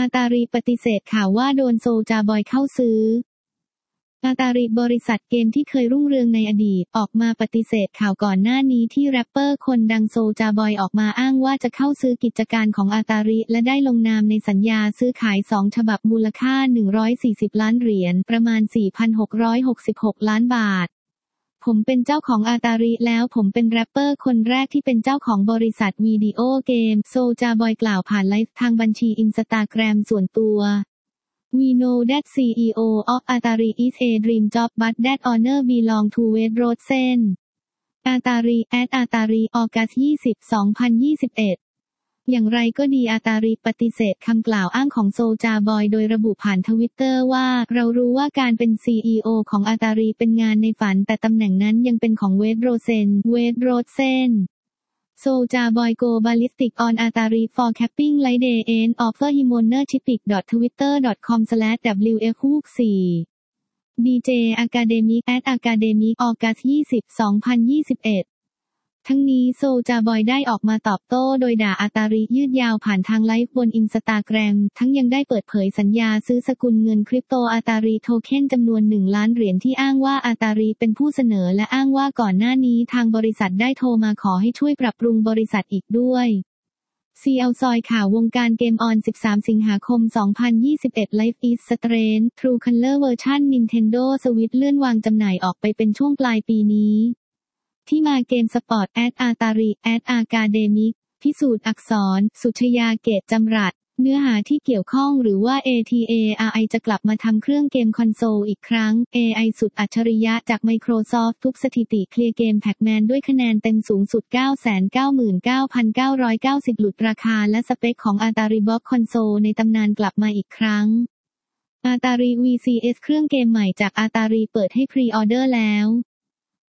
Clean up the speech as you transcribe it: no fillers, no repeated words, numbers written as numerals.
ตาริปฏิเสธข่าวว่าโดนโซลจาร์บอยเข้าซื้ออาตาริบริษัทเกมที่เคยรุ่งเรืองในอดีตออกมาปฏิเสธข่าวก่อนหน้านี้ที่แรปเปอร์คนดังโซลจาร์บอยออกมาอ้างว่าจะเข้าซื้อกิจการของอาตาริและได้ลงนามในสัญญาซื้อขาย2ฉบับมูลค่า140ล้านเหรียญประมาณ 4,666 ล้านบาทผมเป็นเจ้าของอาตาริแล้วผมเป็นแรปเปอร์คนแรกที่เป็นเจ้าของบริษัทวิดีโอเกมโซลจาร์บอยกล่าวผ่านไลฟ์ทางบัญชีอินสตาแกรมส่วนตัว We know that CEO of Atari is a dream job but that honor belong to Wade Rosen Atari at Atari August 20, 2021 อย่างไรก็ดีอาตาริปฏิเสธคำกล่าวอ้างของโซลจาร์บอยโดยระบุผ่านทวิตเตอร์ว่าเรารู้ว่าการเป็น CEO ของอาตาริเป็นงานในฝันแต่ตำแหน่งนั้นยังเป็นของเวดโรเซนSoulja Boy go ballistic on Atari for capping like day end offer him ownership.twitter.com/wf4 DJ Academic at Academic August 20, 2021ทั้งนี้โซลจาร์บอยได้ออกมาตอบโต้โดยด่าอาตาริยืดยาวผ่านทางไลฟ์บนอินสตาแกรมทั้งยังได้เปิดเผยสัญญาซื้อสกุลเงินคริปโตอาตาริโทเค็นจำนวน1ล้านเหรียญที่อ้างว่าอาตาริเป็นผู้เสนอและอ้างว่าก่อนหน้านี้ทางบริษัทได้โทรมาขอให้ช่วยปรับปรุงบริษัทอีกด้วย CL ซอยข่าววงการเกมออน 13 สิงหาคม 2021 Life is Strange True Color Version Nintendo Switch เลื่อนวางจำหน่ายออกไปเป็นช่วงปลายปีนี้ที่มาเกมสปอร์ตอาตาริอาคาเดมิกพิสูจน์อักษรสุชยาเกตจำรัดเนื้อหาที่เกี่ยวข้องหรือว่า ATARI จะกลับมาทำเครื่องเกมคอนโซลอีกครั้ง AI สุดอัจฉริยะจาก Microsoft ทุบสถิติเคลียร์เกมแพ็กแมนด้วยคะแนนเต็มสูงสุด 999,990 หลุดราคาและสเปคของ Atari Box คอนโซลในตำนานกลับมาอีกครั้ง Atari VCS เครื่องเกมใหม่จาก Atari เปิดให้พรีออเดอร์แล้ว